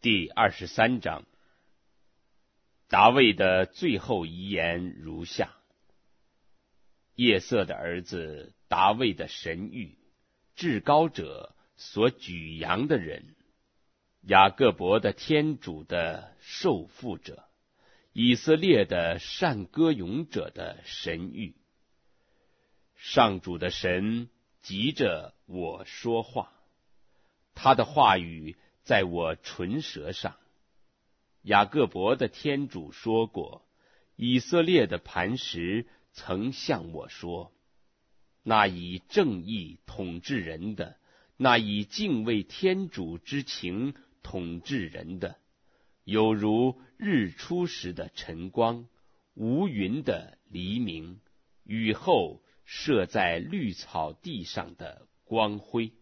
第23章。大卫的最后遗言如下：叶瑟的儿子大卫的神谕，至高者所举扬的人，雅各伯的天主的受傅者，以色列的善歌咏者的神谕。上主的神急着我说话，他的话语在我唇舌上。雅各伯的天主说过，以色列的磐石曾向我说，那以正义统治人的，那以敬畏天主之情统治人的，有如日出时的晨光，无云的黎明，雨后射在绿草地上的光辉。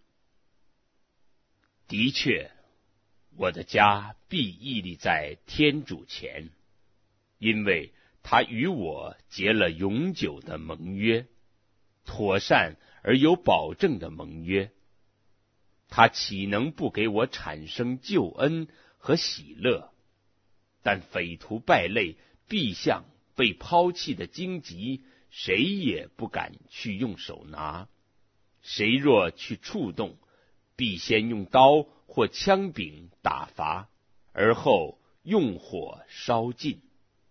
的确，我的家必屹立在天主前，因为他与我结了永久的盟约，妥善而有保证的盟约。他岂能不给我产生救恩和喜乐？但匪徒败类必像被抛弃的荆棘，谁也不敢去用手拿。谁若去触动，必先用刀或枪柄打发，而后用火烧尽。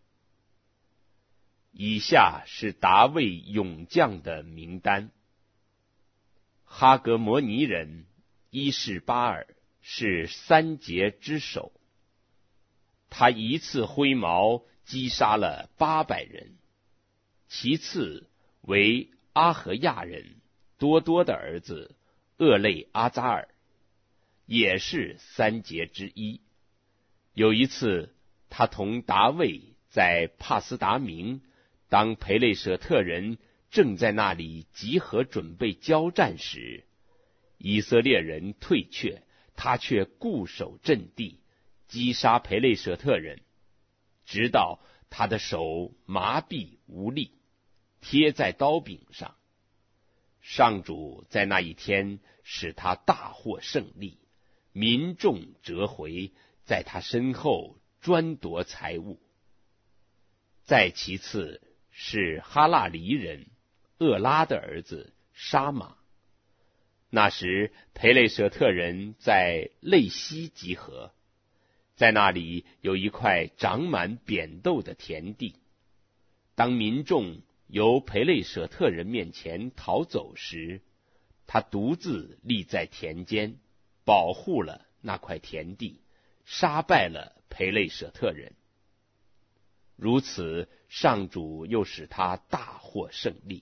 以下是达卫勇将的名单：哈格摩尼人伊士巴尔是三节之首，他一次挥矛击杀了800人。其次为阿和亚人多多的儿子厄累阿扎尔，也是三节之一。有一次，他同达卫在帕斯达明，当培雷舍特人正在那里集合准备交战时，以色列人退却，他却固守阵地，击杀培雷舍特人，直到他的手麻痹无力，贴在刀柄上。上主在那一天使他大获胜利，民众折回，在他身后专夺财物。再其次是哈拉黎人厄拉的儿子沙马。那时培雷舍特人在类西集合，在那里有一块长满扁豆的田地。当民众由培雷舍特人面前逃走时，他独自立在田间，保护了那块田地，杀败了培雷舍特人。如此，上主又使他大获胜利。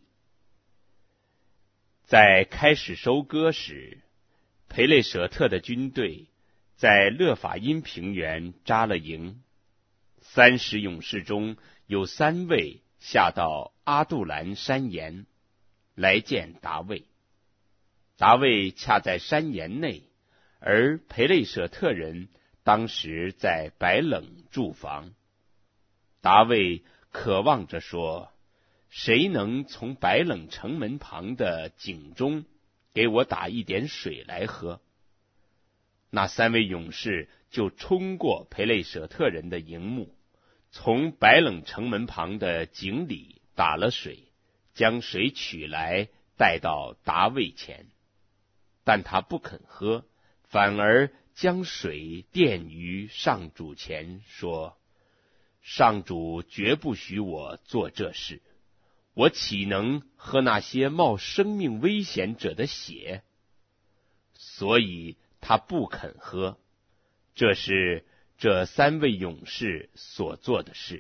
在开始收割时，培雷舍特的军队在勒法因平原扎了营。30勇士中有3位下到阿杜兰山岩来见达卫。达卫恰在山岩内，而培雷舍特人当时在白冷住房。达卫渴望着说，谁能从白冷城门旁的井中给我打一点水来喝？那3位勇士就冲过培雷舍特人的营幕，从白冷城门旁的井里打了水，将水取来带到达卫前。但他不肯喝，反而将水奠于上主前，说，上主绝不许我做这事，我岂能喝那些冒生命危险者的血？所以他不肯喝。这是这3位勇士所做的事。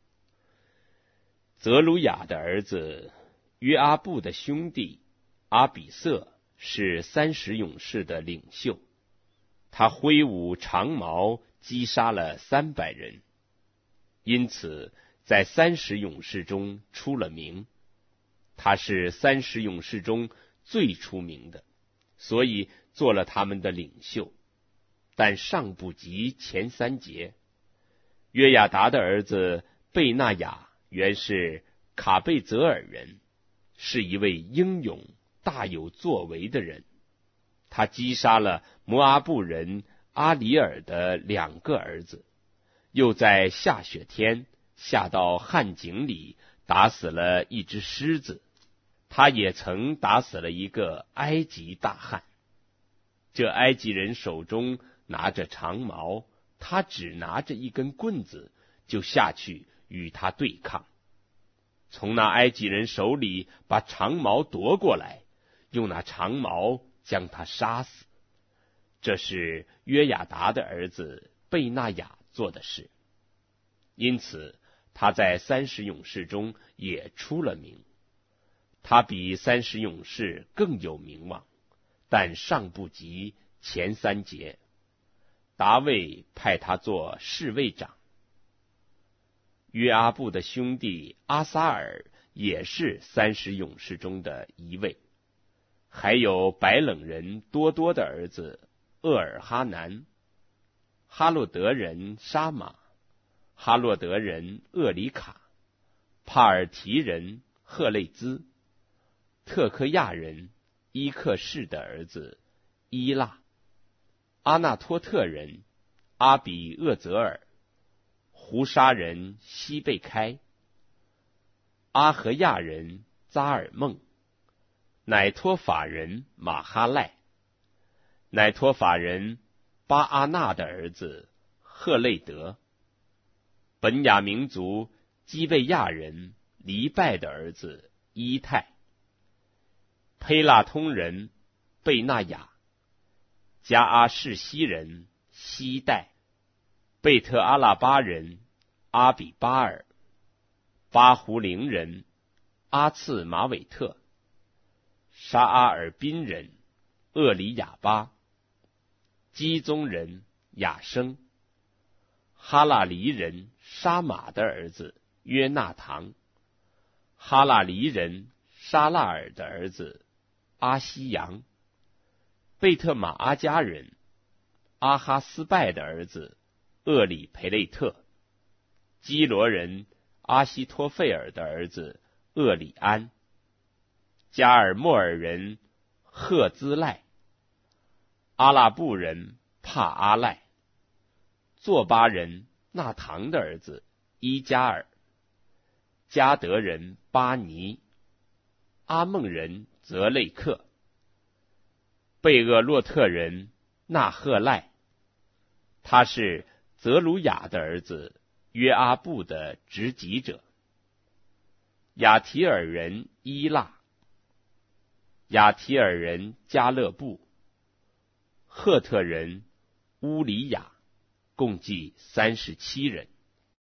泽鲁雅的儿子约阿布的兄弟阿比瑟是30勇士的领袖，他挥舞长矛击杀了300人，因此在30勇士中出了名。他是30勇士中最出名的，所以做了他们的领袖，但尚不及前3节。约亚达的儿子贝纳雅原是卡贝泽尔人，是一位英勇大有作为的人。他击杀了摩阿布人阿里尔的2个儿子，又在下雪天下到旱井里打死了一只狮子。他也曾打死了一个埃及大汉。这埃及人手中拿着长矛，他只拿着一根棍子，就下去与他对抗，从那埃及人手里把长矛夺过来，用那长矛将他杀死。这是约雅达的儿子贝纳雅做的事，因此他在30勇士中也出了名。他比30勇士更有名望，但尚不及前3节。达卫派他做侍卫长。约阿布的兄弟阿撒尔也是30勇士中的一位，还有白冷人多多的儿子厄尔哈南、哈洛德人沙马、哈洛德人厄里卡、帕尔提人赫累兹、特科亚人伊克士的儿子伊拉、阿纳托特人阿比厄泽尔、胡沙人西贝开、阿和亚人扎尔梦、乃托法人马哈赖、乃托法人巴阿纳的儿子赫累德、本雅明族基贝亚人黎拜的儿子伊泰、佩拉通人贝纳雅、加阿士西人西代、贝特阿拉巴人阿比巴尔、巴胡陵人阿次马韦特、沙阿尔宾人厄里亚巴、基宗人雅生、哈拉黎人沙马的儿子约纳堂、哈拉黎人沙拉尔的儿子阿西扬、贝特马阿加人阿哈斯拜的儿子厄里培累特、基罗人阿西托费尔的儿子厄里安、加尔默尔人赫兹赖、阿拉布人帕阿赖、作巴人纳唐的儿子伊加尔、加德人巴尼、阿孟人泽累克、贝厄洛特人纳赫赖，他是泽鲁雅的儿子约阿布的直级者。亚提尔人伊拉、亚提尔人加勒布、赫特人乌里雅，共计37人。